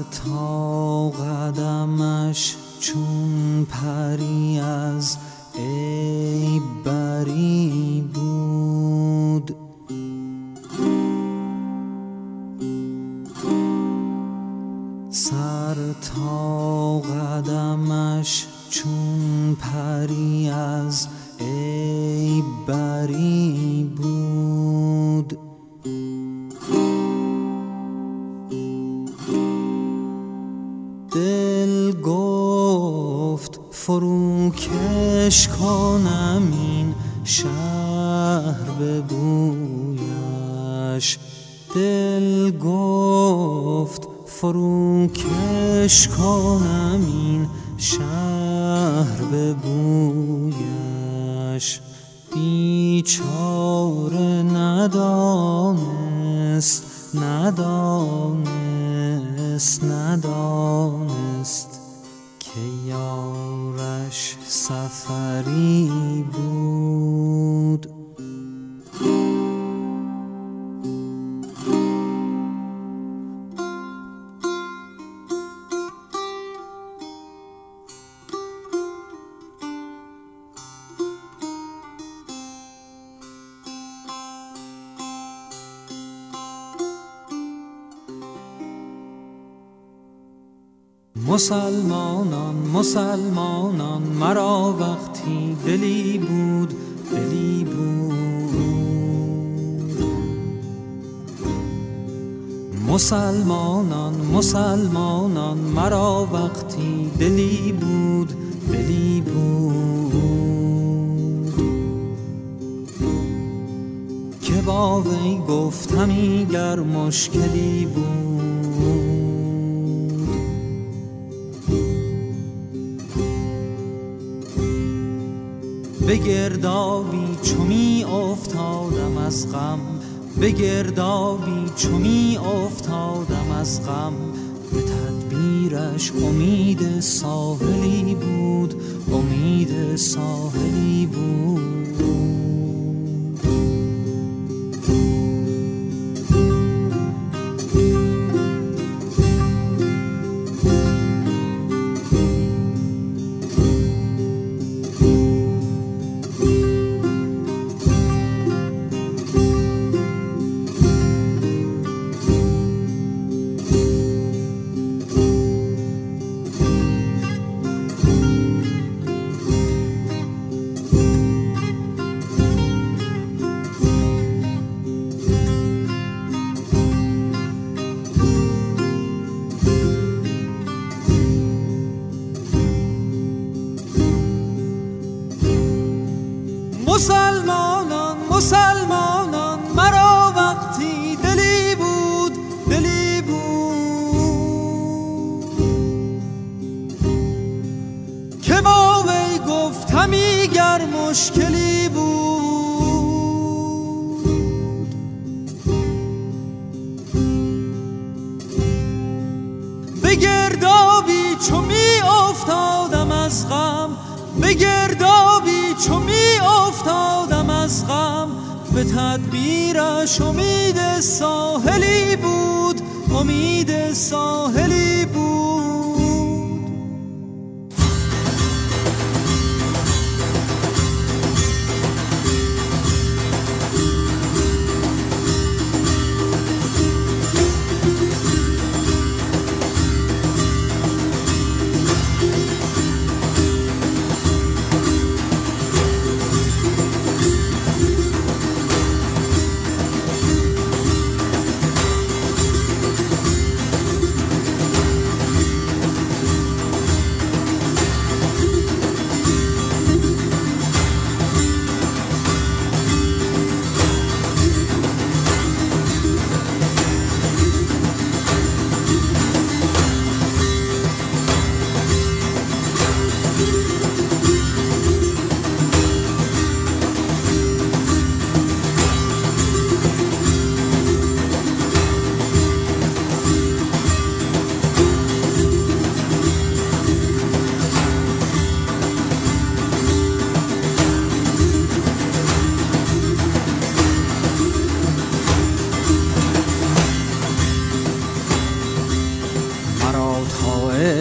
تا قدمش چون پری از عیب بری بود. سر تا قدمش چون پری از عیب بری بود. دل گفت فروکش کنم این شهر به بویش. دل گفت فروکش کنم این شهر به بویش. بیچاره ندانست که یارش سفری بود. مسلمانان مسلمانان مرا وقتی دلی بود. مسلمانان مسلمانان مرا وقتی دلی بود. که با وی گفتمی گر مشکلی بود. به گردابی چو می افتادم از غم. به گردابی چو می افتادم از غم. به تدبیرش امید ساحلی بود. امید ساحلی بود. مسلمانان مسلمانان مرا وقتی دلی بود. که با وی گفتمی گر مشکلی بود. به گردابی چو می افتادم از غم. به گردابی چو می افتادم از غم. به تدبیرش امید ساحلی بود. امید ساحلی بود.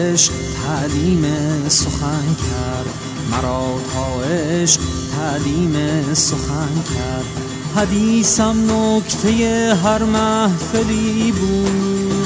عشق تعلیم سخن کرد، مرا تا عشق تعلیم سخن کرد. حدیثم نکته هر محفلی بود،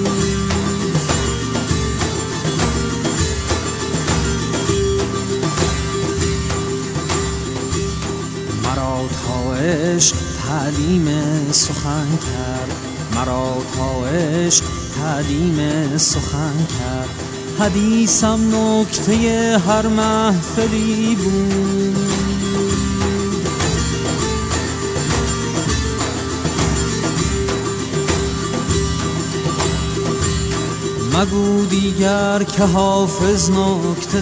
مرا تا عشق تعلیم سخن کرد، مرا تا عشق تعلیم سخن کرد. حدیثم نکته هر محفلی بود. مگو دیگر که حافظ نکته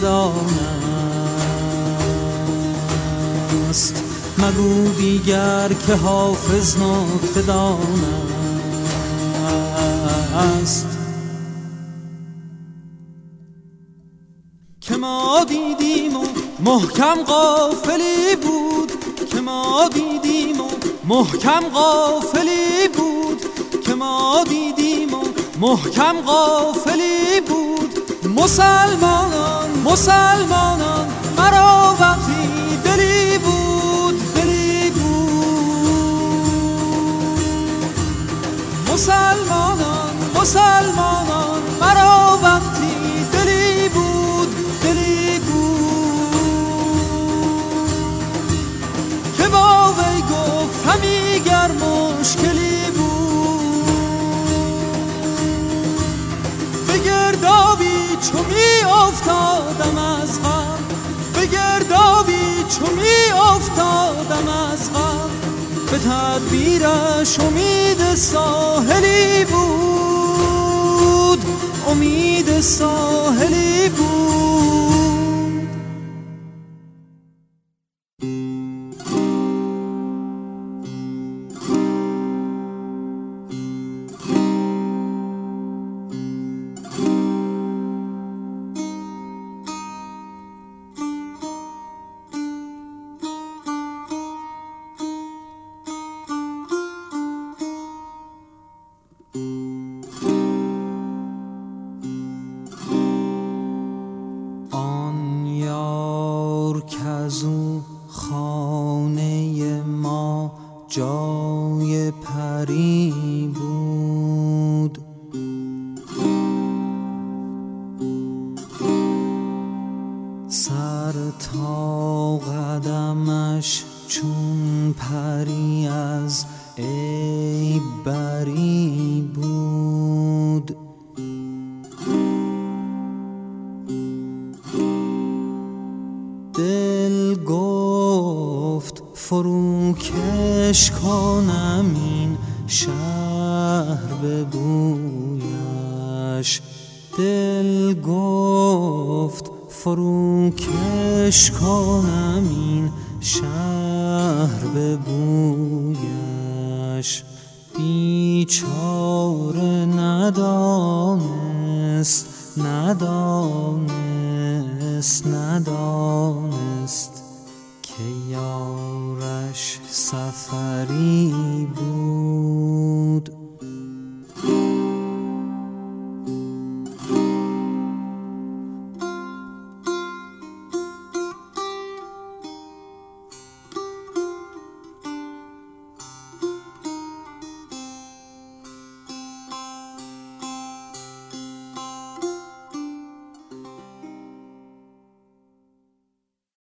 دانست، مگو دیگر که حافظ نکته دانست. که ما دیدیم و محکم غافلی بود، که ما دیدیم و محکم غافلی بود، که ما دیدیم و محکم غافلی بود. مسلمانان مسلمانان مرا وقتی دلی بود، دلی بود. مسلمانان مسلمانان مرا وقتی دلی بود، دلی بود. که با وی گفتمی گر مشکلی بود، به گردابی چو می افتادم از غم، به گردابی چو می افتادم از غم. به تدبیرش امید ساحلی بود، امید ساحلی بود. کزو خانه ما جای پری بود، سر تا قدمش چون پری از عیب بری بود. دل گفت فروکش کنم این شهر به بویش، دل گفت فروکش کنم این شهر به بویش. بیچاره ندانست ندانست ندانست، که یارش سفری بود.